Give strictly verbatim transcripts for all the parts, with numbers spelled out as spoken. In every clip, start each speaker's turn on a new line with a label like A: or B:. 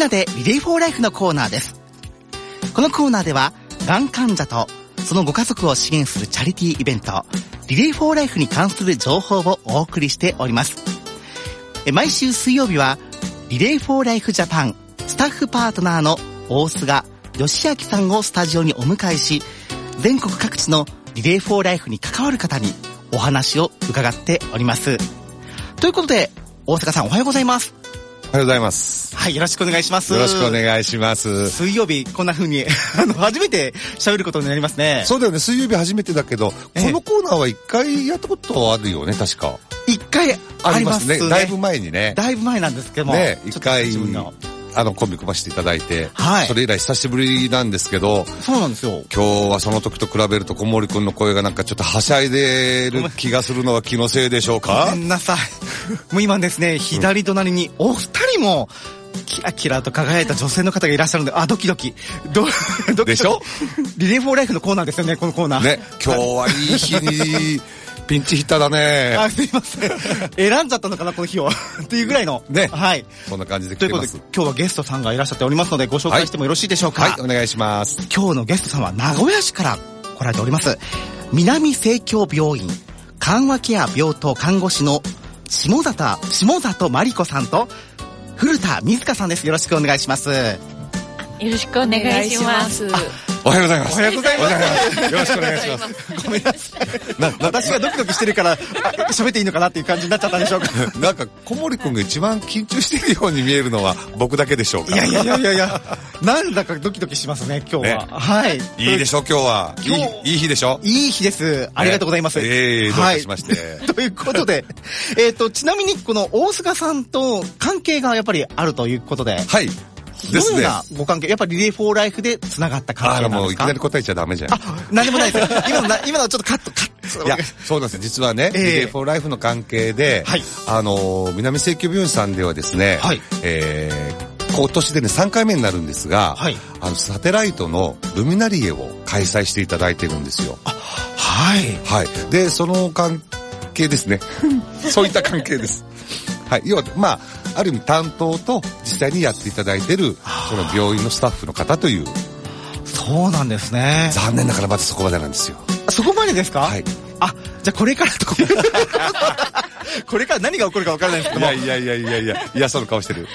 A: なでリレーフォーライフのコーナーです。このコーナーではがん患者とそのご家族を支援するチャリティーイベントリレーフォーライフに関する情報をお送りしております。毎週水曜日はリレーフォーライフジャパンスタッフパートナーの大菅義明さんをスタジオにお迎えし、全国各地のリレーフォーライフに関わる方にお話を伺っております。ということで大菅さん、おはようございます。
B: おはようございます。
A: はい、よろしくお願いします。
B: よろしくお願いします。
A: 水曜日こんな風にあの初めて喋ることになりますね。
B: そうだよね、水曜日初めてだけど、このコーナーは一回やったことあるよね、確か。
A: 一回ありますね。
B: だいぶ前にね。
A: だいぶ前なんですけども。
B: ね、一回あのコンビ組ませていただいて、
A: はい、
B: それ以来久しぶりなんですけど、
A: そうなんですよ。
B: 今日はその時と比べると小森くんの声がなんかちょっとはしゃいでる気がするのは気のせいでしょうか。
A: ごめんなさい。もう今ですね、左隣にお二人もキラキラと輝いた女性の方がいらっしゃるんで、あ、ドキドキ。ドドキドキ。
B: でしょ。
A: リレーフォーライフのコーナーですよね、このコーナー。
B: ね、今日はいい日にピンチヒッターだね。
A: あ、すいません。選んじゃったのかな、この日を。っていうぐらいの。
B: ね。
A: はい。
B: そんな感じで来てます。
A: ということで、今日はゲストさんがいらっしゃっておりますので、ご紹介してもよろしいでしょうか。
B: はい、はい、お願いします。
A: 今日のゲストさんは名古屋市から来られております。南生協病院、緩和ケア病棟看護師の下里、下里真理子さんと、古田瑞香さんです。よろしくお願いします。よ
C: ろしくお願いします。
B: おはようございます。
A: おはようございます。
B: よろしくお願いします。
A: ごめんなさい。な私がドキドキしてるから喋っていいのかなっていう感じになっちゃったんでしょうか。
B: なんか小森くんが一番緊張しているように見えるのは僕だけでしょうか。
A: いやいやいやいやいや。なんだかドキドキしますね、今日は。ね、はい。
B: いいでしょ、今日は。今日いい、いい日でしょ。
A: いい日です。ありがとうございます。
B: ね、ええー、どういたしまして。
A: はい、ということで、えっと、ちなみにこの大菅さんと関係がやっぱりあるということで。
B: はい。ですね。
A: どんなご関係、やっぱりリレーフォーライフで繋がった関係なんですか？
B: あ、もういきなり答えちゃダメじゃん。
A: あ、何でもないです。今のな、今のちょっとカット、カット。
B: いや、そうなんです。実はね、えー、リレーフォーライフの関係で、はい、あの、南生協病院さんではですね、はい、えー、今年でね、さんかいめになるんですが、はい、あの、サテライトのルミナリエを開催していただいてるんですよ。
A: あ、はい。
B: はい。で、その関係ですね。そういった関係です。はい。要は、まあ、ある意味担当と実際にやっていただいているその病院のスタッフの方という。
A: そうなんですね。
B: 残念ながらまずそこまでなんですよ。
A: そこまでですか？
B: はい。
A: あ、じゃあこれからとこれから何が起こるか分からないですけども。
B: いやいやいやいやいや、嫌そうな顔してる。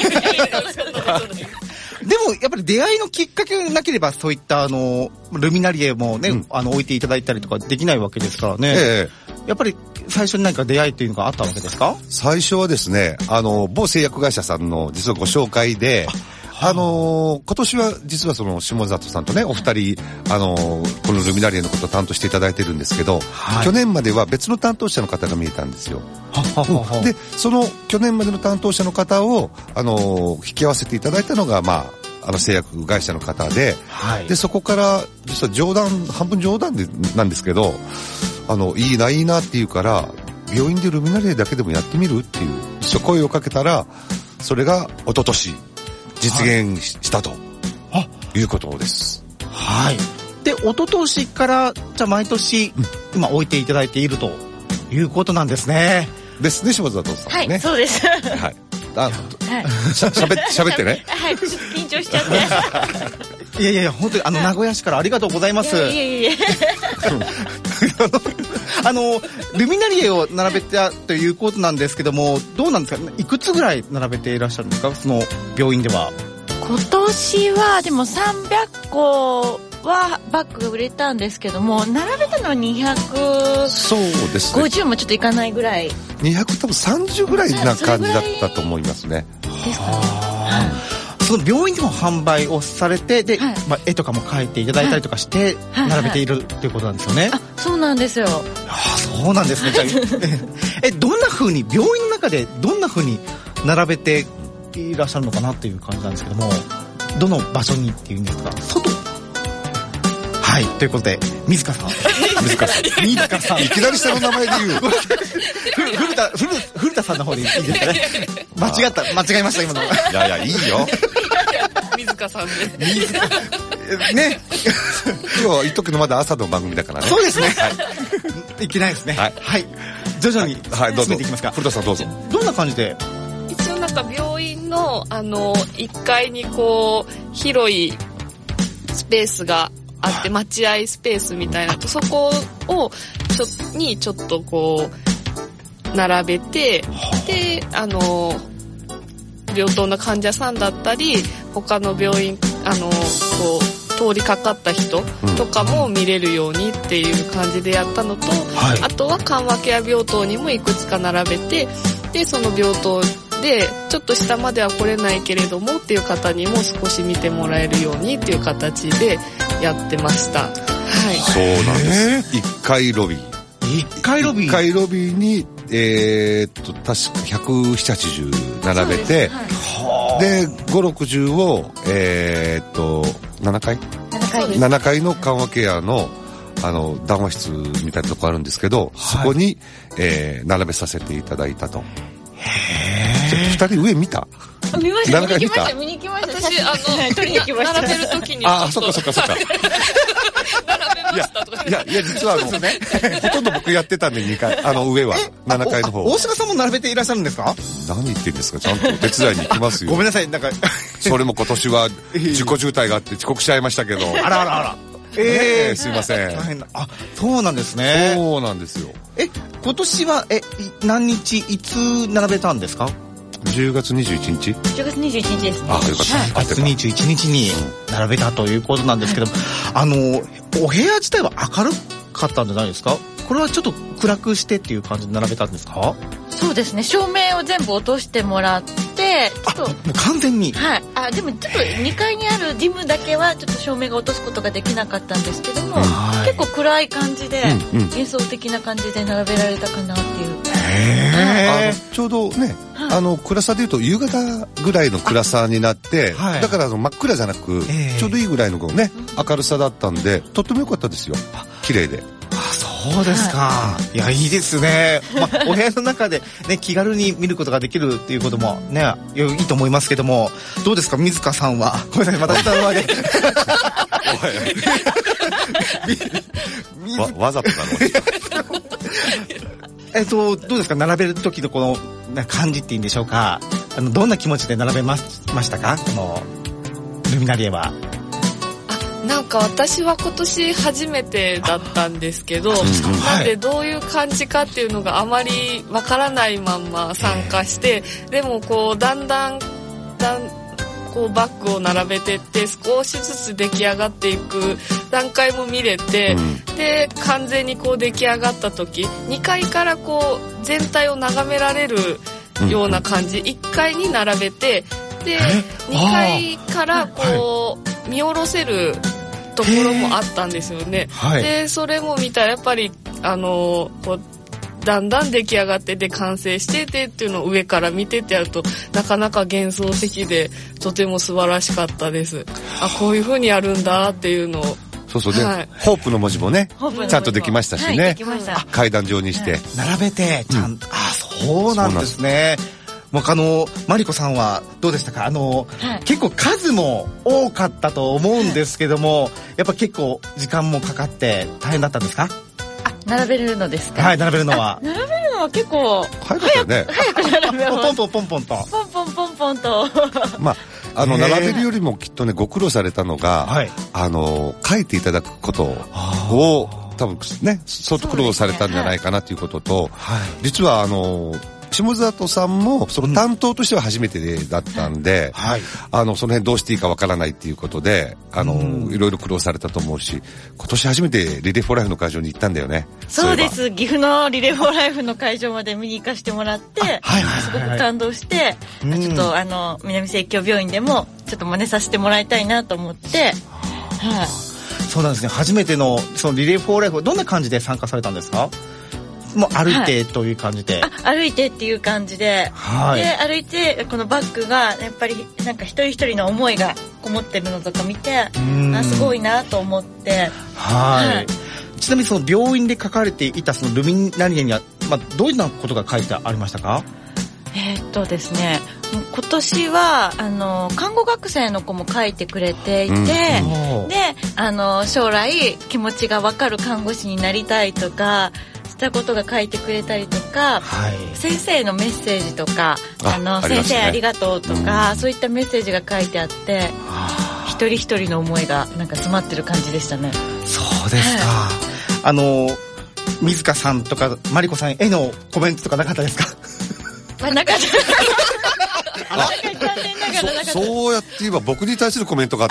A: でもやっぱり出会いのきっかけがなければそういったあのルミナリエもね、うん、あの置いていただいたりとかできないわけですからね。ええ、やっぱり最初に何か出会いっていうのがあったわけですか？
B: 最初はですね、あの某製薬会社さんの実はご紹介で、あ、あのー、今年は実はその下里さんとねお二人あのー、このルミナリエのことを担当していただいてるんですけど、はい、去年までは別の担当者の方が見えたんですよ。ははははでその去年までの担当者の方をあのー、引き合わせていただいたのがまああの製薬会社の方で、はい、でそこから実は冗談半分冗談でなんですけど、あのいいないいなっていうから病院でルミナリエだけでもやってみるっていう一応声をかけたら、それが一昨年実現したということです。
A: はい。で一昨年からじゃあ毎年、うん、今置いていただいているということなんですね。
B: ですね、下里さんね。
C: はい、そうです。
B: はい。あ、はい、しゃ、しゃべ、しゃべってね。
C: はい、ちょっと緊張しちゃって。
A: いやいやいや、本当にあの、名古屋市からありがとうございます。いやいやいやあの、ルミナリエを並べたということなんですけども、どうなんですか？いくつぐらい並べていらっしゃるんですか？その病院では。
C: 今年はでもさんびゃっこはバッグが売れたんですけども、並べたのはにひゃくごじゅうもちょっといかないぐらい。
B: にひゃく多分さんじゅうぐらいな感じだったと思いますね。
C: ですかね。はい、
A: その病院でも販売をされて、で、はい、まあ、絵とかも描いていただいたりとかして並べているっていうことなんですよね。
C: あ、そうなんですよ。
A: あ、そうなんですね。じゃあえ、どんな風に病院の中でどんな風に並べていらっしゃるのかなっていう感じなんですけども、どの場所にっていうんですか？外。はい、ということで水香さん
B: 水香さん
A: 水香さん
B: いきなり下の名前で言う
A: 古田古古田さんの方でいいですかね。間違った間違えました今の。
B: いやいやいいよ
C: 水香さんで
A: 水香ね
B: 今日は言っとくのまだ朝の番組だからね。
A: そうですね、はい、いけないですね。はい、はい、徐々に進めていきますか。
B: 古田さんどうぞ。
A: どんな感じで？
D: 一応なんか病院のの、あの、いっかいにこう、広いスペースがあって、待合スペースみたいなと、そこを、ちょ、にちょっとこう、並べて、で、あの、病棟の患者さんだったり、他の病院、あの、こう、通りかかった人とかも見れるようにっていう感じでやったのと、はい、あとは緩和ケア病棟にもいくつか並べて、で、その病棟で、ちょっと下までは来れないけれどもっていう方にも少し見てもらえるようにっていう形でやってました。はい。
B: そうなんです。いっかいロビー。
A: いっかいロビー ?いっ
B: かいロビーに、えー、っと、確かひゃくななじゅう、はちじゅう並べて、で、ご、ろくじゅうを、えー、っと、ななかい ?なな 階ななかいの緩和ケアの、あの、談話室みたいなとこあるんですけど、はい、そこに、えー、並べさせていただいたと。へー。二人上見た？
C: 見ました、見に行きました、見に行きました。
D: 私、あの、取りに行きました。並べるときに。
B: ああ、そっかそっかそっか。
D: 並べましたとか。
B: いや、いや、実はあの、ね、ほとんど僕やってたんでにかい、あの上は、ななかいの方。
A: 大島さんも並べていらっしゃるんですか？
B: 何言ってんですか、ちゃんと手伝いに行きますよ。
A: ごめんなさい、なんか。
B: それも今年は自己渋滞があって遅刻しちゃいましたけど。
A: あらあらあら。
B: ええー、すいません。
A: 大変な。あ、そうなんですね。
B: そうなんですよ。
A: え、今年は、え、何日、いつ並べたんですか？
B: じゅうがつにじゅういちにち？
C: じゅうがつにじゅういちにちですね。
B: あ、よかった。じゅう
A: がつにじゅういちにちに並べたということなんですけど、あの、お部屋自体は明るかったんじゃないですか？これはちょっと暗くしてっていう感じで並べたんですか？
C: そうですね。照明を全部落としてもらって、
A: ちょっともう完全に。
C: はい。あ、でもちょっとにかいにあるジムだけはちょっと照明が落とすことができなかったんですけども、結構暗い感じで、うんうん、幻想的な感じで並べられたかなっていう。
B: へー。あのちょうどね、はい、あの暗さでいうと夕方ぐらいの暗さになって、はい、だからあの真っ暗じゃなく、ちょうどいいぐらいのね、明るさだったんで、とっても良かったですよ。綺麗で。
A: そうですか、はい、いやいいですね、まあ、お部屋の中で、ね、気軽に見ることができるっていうこともねいいと思いますけども、どうですか水香さんは。ごめんなさい、また下の前で
B: わ, わざとだろ
A: えっとどうですか、並べる時のこの感じっていうんでしょうか、あのどんな気持ちで並べましたか、このルミナリエは。
D: なんか私は今年初めてだったんですけど、なんでどういう感じかっていうのがあまりわからないまんま参加して、でもこうだんだんだんこうバッグを並べてって少しずつ出来上がっていく段階も見れて、で完全にこう出来上がった時にかいからこう全体を眺められるような感じ、いっかいに並べて、でにかいからこう見下ろせるところもあったんですよね。でそれも見たらやっぱりあのこうだんだん出来上がってで完成しててっていうのを上から見てってやるとなかなか幻想的でとても素晴らしかったです。あ、こういう風にやるんだっていうのを。
B: そうそうね、はい、ホープの文字もねちゃんとできましたしね、はい、階段状にして、はい、
A: 並べてちゃんと、うん、あ、そうなんですね。もうあのマリコさんはどうでしたか？あの、はい、結構数も多かったと思うんですけども、やっぱ結構時間もかかって大変だったんですか？
C: あ、並べるのですか？
A: はい、並べるのは。
C: 並べるのは結構
B: 早かったよね。
C: 早く並べます。
A: ポンポンポンポンと。
C: ポンポンポンポンと。
B: まああの並べるよりもきっとねご苦労されたのが、はい、あの書いていただくことを多分ね相当苦労されたんじゃないかなということと、はい、実はあの。下里さんもその担当としては初めてだったんで、うん、はい、あのその辺どうしていいかわからないっていうことであの、うん、いろいろ苦労されたと思うし、今年初めてリレーフォーライフの会場に行ったんだよね。
C: そうです、岐阜のリレーフォーライフの会場まで見に行かせてもらって、はいはいはい、すごく感動して、うん、ちょっとあの南生協病院でもちょっと真似させてもらいたいなと思って、はい、
A: そうなんですね。初めてのそのリレーフォーライフ、どんな感じで参加されたんですか？もう歩いてという感じで、
C: はい、あ、歩いてっていう感じで、はい、で歩いてこのバッグがやっぱりなんか一人一人の思いがこもってるのとか見て、あ、すごいなと思って、
A: はい、はい、ちなみにその病院で書かれていたそのルミナリエには、まあ、どういうようなことが書いてありましたか？
C: えー、っとですね、今年はあの看護学生の子も書いてくれていて、うん、であの将来気持ちが分かる看護師になりたいとか、 ったことが書いてくれたりとか、
A: はい、
C: 先生のメッセージとか、あの、あ、先生ありがとうとか、うん、そういったメッセージが書いてあって、一人一人の思いがなんか詰まってる感じでしたね。
A: そうですか。はい、あの水香さんとかマリコさんへのコメントとかなかったですか？
C: まあ、なかった。
B: あ、そ, そうやって言えば僕に対するコメントがあった。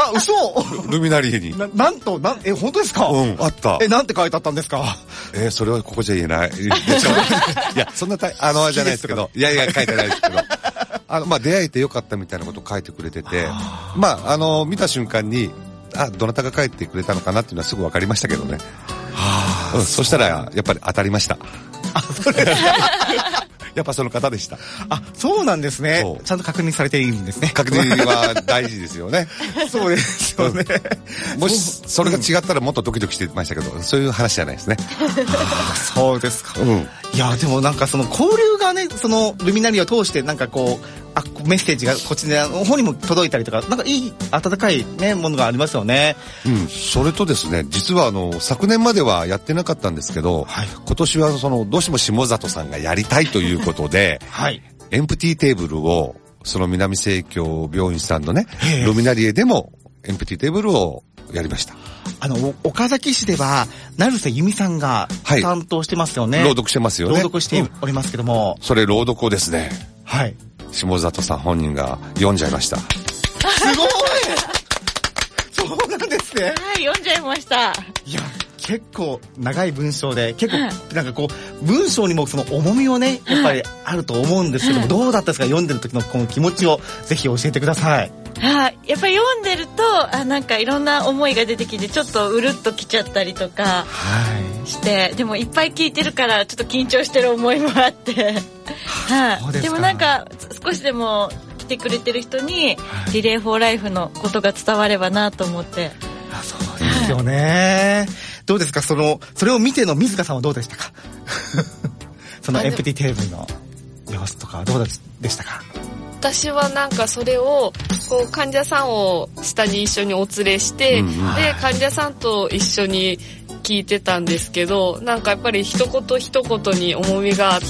A: あ、嘘。
B: ルミナリエに
A: な, なんとなんえ本当ですか？
B: うんあった。
A: えなんて書いてあったんですか？
B: えー、それはここじゃ言えないいやそんなたあのじゃないですけどいやいや書いてないですけどあのまあ出会えてよかったみたいなことを書いてくれててまああの見た瞬間にあどなたが書いてくれたのかなっていうのはすぐ分かりましたけどね。はあ、うん、そしたらやっぱり当たりました。あそれやっぱその方でした。
A: あ、そうなんですね。ちゃんと確認されているんですね。
B: 確認は大事ですよね。
A: そうですよね。
B: うん、もしそれが違ったらもっとドキドキしてましたけど、そういう話じゃないですね。
A: そうですか。
B: うん。
A: いやでもなんかその交流がね、そのルミナリエを通してなんかこうあメッセージがこっちの方にも届いたりとか、なんかいい温かいねものがありますよね。
B: うん。それとですね、実はあの昨年まではやってなかったんですけど、はい、今年はそのどうしても下里さんがやりたいということで、はい、エンプティーテーブルをその南生協病院さんのねルミナリエでもエンプティーテーブルをやりました。
A: あの岡崎市では成瀬由美さんが担当してますよね。
B: はい、朗読してますよね。
A: 朗読しておりますけども、
B: うん、それ朗読をですね。
A: はい。
B: 下里さん本人が読んじゃいました。す
A: ごい。そうなんですね。
C: はい、読んじゃいました。
A: いや。結構長い文章で結構なんかこう文章にもその重みをねやっぱりあると思うんですけども、どうだったですか？読んでる時のこの気持ちをぜひ教えてください。
C: はい、やっぱり読んでるとあなんかいろんな思いが出てきてちょっとうるっときちゃったりとかして、はい、でもいっぱい聞いてるからちょっと緊張してる思いもあってはい、でもなんか少しでも来てくれてる人にリレーフォーライフのことが伝わればなと思って。
A: あ、そうですよね。はい、どうですか？そのそれを見ての水香さんはどうでしたか？そのエンプティテーブルの様子とかどうでしたか？
D: 私はなんかそれをこう患者さんを下に一緒にお連れして、うんうん、で患者さんと一緒に聞いてたんですけど、なんかやっぱり一言一言に重みがあって、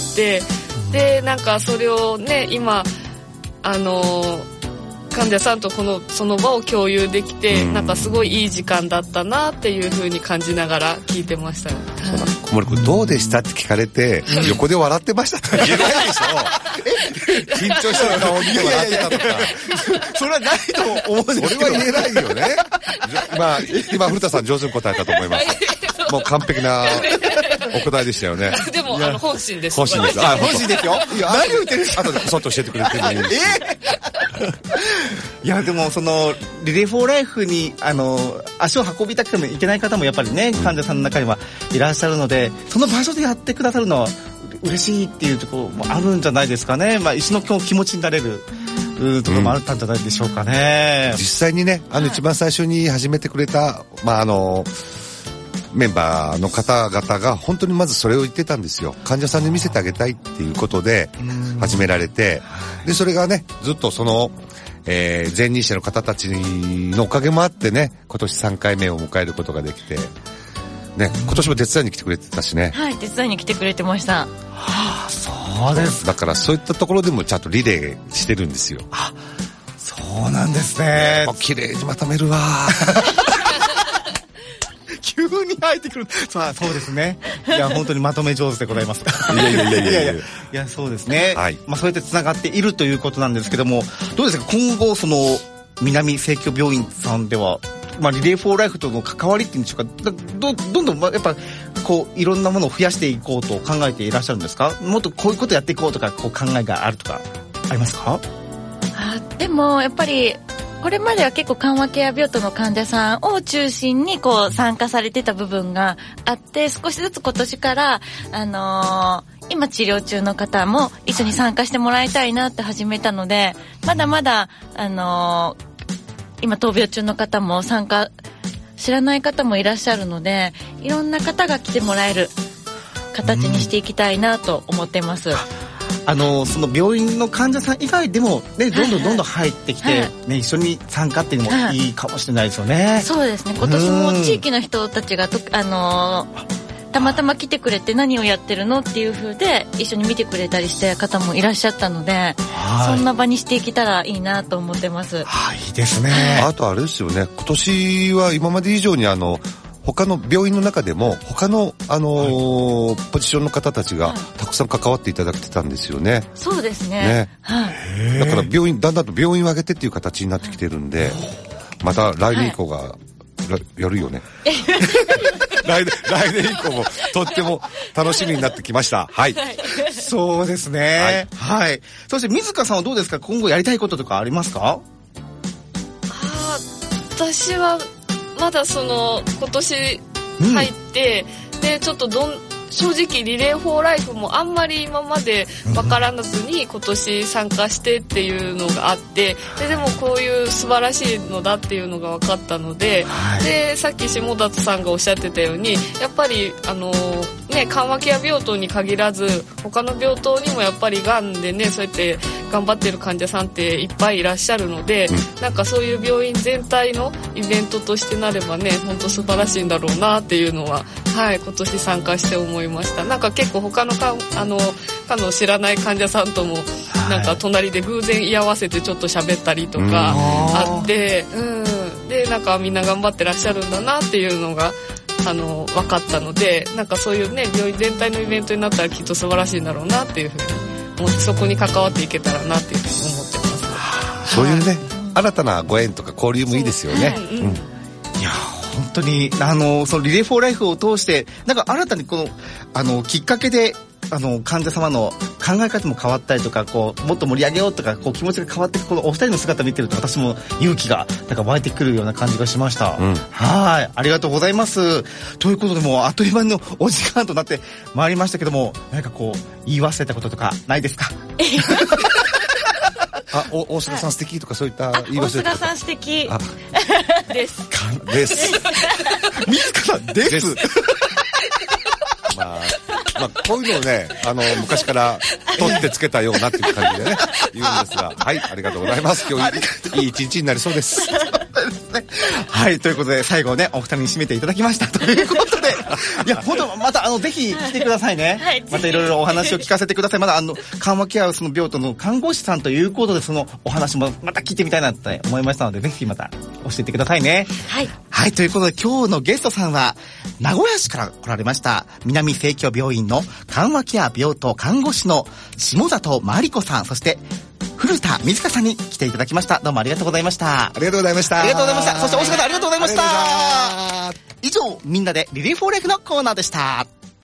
D: でなんかそれをね今あの患者さんとこのその場を共有できて、なんかすごいいい時間だったなっていう風に感じながら聞いてましたね。
B: そうだ、小森君どうでしたって聞かれて、うん、横で笑ってましたって言えないでしょ。緊張した顔を見て笑ってたとか。
A: それはないと思うんですけど。
B: それは言えないよね。まあ今古田さん上手に答えたと思います。もう完璧なお答えでしたよね。
D: でもあの本心です。
B: 本心です。
A: あ、本心ですよ。いや、何を言ってるんですか。
B: 後でこそっと教えてくれてもいいです。
A: いやでもそのリレーフォーライフにあの足を運びたくてもいけない方もやっぱりね、患者さんの中にはいらっしゃるので、その場所でやってくださるのは嬉しいっていうところもあるんじゃないですかね。まあ一緒の気持ちになれるところもあったんじゃないでしょうかね。
B: うん、実際にね、あの一番最初に始めてくれた、まああのメンバーの方々が本当にまずそれを言ってたんですよ。患者さんに見せてあげたいっていうことで始められて、でそれがねずっとその、えー、前任者の方たちのおかげもあってね、今年さんかいめを迎えることができて、ね、今年も手伝いに来てくれてたしね。
C: はい、手伝いに来てくれてました。
A: はあ、そうです。
B: だからそういったところでもちゃんとリレーしてるんですよ。
A: あ、そうなんですね。
B: 綺麗にまとめるわ。
A: 急に入ってくる。さあ、そうですね。いや、本当にまとめ上手でございます。
B: いやいやいやいやいやいや。
A: いや、そうですね。
B: はい。
A: まあ、そうやって繋がっているということなんですけども、どうですか、今後、その、南生協病院さんでは、まあ、リレーフォーライフとの関わりっていうんでしょうか、ど、どんどん、やっぱ、こう、いろんなものを増やしていこうと考えていらっしゃるんですか？もっとこういうことやっていこうとか、こう、考えがあるとか、ありますか？
C: あ、でも、やっぱり、これまでは結構緩和ケア病棟の患者さんを中心にこう参加されてた部分があって、少しずつ今年からあのー、今治療中の方も一緒に参加してもらいたいなって始めたので、まだまだあのー、今闘病中の方も参加知らない方もいらっしゃるので、いろんな方が来てもらえる形にしていきたいなと思ってます。
A: あのその病院の患者さん以外でも、ね、どんどんどんどん入ってきて、はいはい、ね、一緒に参加っていうのもいいかもしれないですよね。
C: そうですね。今年も地域の人たちがと、あのー、 たまたま来てくれて何をやってるのっていう風で一緒に見てくれたりして方もいらっしゃったので、そんな場にしていけたらいいなと思ってます。
A: はい、いいですね。
B: あとあれですよね、今年は今まで以上にあの他の病院の中でも他の、あのーはい、ポジションの方たちがたくさん関わっていただけてたんですよね。
C: そうですね。
B: ね、
C: はい、
B: だから病院だんだんと病院を挙げてっていう形になってきてるんで、また来年以降が、はい、やるよね。来年来年以降もとっても楽しみになってきました。はい。
A: そうですね。はい。はい、そして水香さんはどうですか？今後やりたいこととかありますか？
D: あ、私はまだその今年入って、うん、でちょっとどん正直リレーフォーライフもあんまり今まで分からずに今年参加してっていうのがあって、ででもこういう素晴らしいのだっていうのが分かったので、はい、でさっき下里さんがおっしゃってたようにやっぱりあのね緩和ケア病棟に限らず他の病棟にもやっぱりがんでねそうやって頑張ってる患者さんっていっぱいいらっしゃるので、うん、なんかそういう病院全体のイベントとしてなればね本当素晴らしいんだろうなっていうのは、はい、今年参加して思いました。なんか結構他のかあの他の知らない患者さんともなんか隣で偶然居合わせてちょっと喋ったりとかあって、うん、でなんかみんな頑張ってらっしゃるんだなっていうのがあの分かったので、なんかそういうね病院全体のイベントになったらきっと素晴らしいんだろうなっていうふうに思って、そこに関わっていけたらなっていうふうに思ってます。
B: そういうね、新たなご縁とか交流もいいですよね。うんうん、
A: いや本当にあのそのリレーフォーライフを通してなんか新たにこのあのきっかけであの患者様の考え方も変わったりとか、こうもっと盛り上げようとかこう気持ちが変わっていくこのお二人の姿を見てると私も勇気がなんか湧いてくるような感じがしました。うん、はい、ありがとうございます。ということでもうあっという間のお時間となってまいりましたけども、何かこう言い忘れたこととかないですか？
B: あ、お大菅さん素敵とかそういった言い忘れたこと。
C: 大菅さん素敵です
B: です。
A: 水香さんです。
B: まあ、まあ、こういうのをね、あの、昔から取ってつけたようなっていう感じでね、言うんですが、はい、ありがとうございます。今日いい一日になりそうです。
A: はい、ということで、最後ね、お二人に締めていただきました。ということで、いや、本当また、あの、ぜひ来てくださいね。はい、またいろいろお話を聞かせてください。まだ、あの、緩和ケアその病棟の看護師さんということで、そのお話もまた聞いてみたいなって思いましたので、ぜひまた教えてくださいね。
C: はい。
A: はい、ということで、今日のゲストさんは、名古屋市から来られました、南生協病院の緩和ケア病棟看護師の下里真理子さん、そして、古田水香さんに来ていただきました。どうもありがとうございました。
B: ありがとうございました。
A: ありがとうございました。そして大島さんありがとうございました。以上、みんなでリリーフォーライフのコーナーでした。